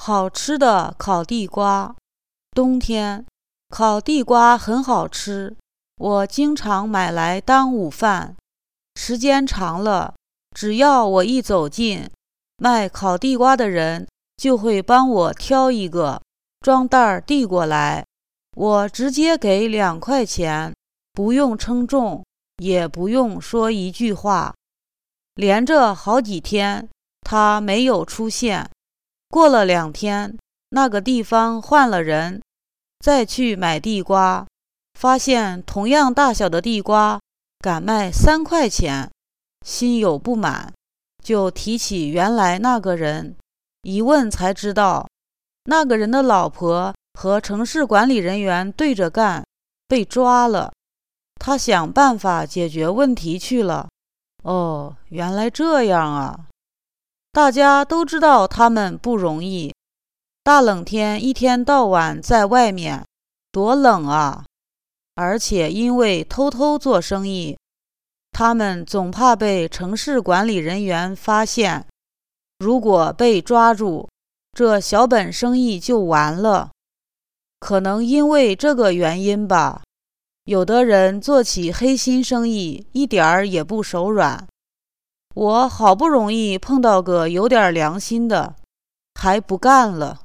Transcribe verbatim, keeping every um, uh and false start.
好吃的烤地瓜。冬天烤地瓜很好吃，我经常买来当午饭。时间长了，只要我一走近，卖烤地瓜的人就会帮我挑一个，装袋儿递过来，我直接给两块钱，不用称重，也不用说一句话。连着好几天，他没有出现。过了两天，那个地方换了人，再去买地瓜，发现同样大小的地瓜敢卖三块钱，心有不满，就提起原来那个人，一问才知道，那个人的老婆和城市管理人员对着干，被抓了。他想办法解决问题去了。哦，原来这样啊！大家都知道他们不容易，大冷天一天到晚在外面，多冷啊！而且因为偷偷做生意，他们总怕被城市管理人员发现。如果被抓住，这小本生意就完了。可能因为这个原因吧，有的人做起黑心生意一点儿也不手软。我好不容易碰到个有点良心的，还不干了。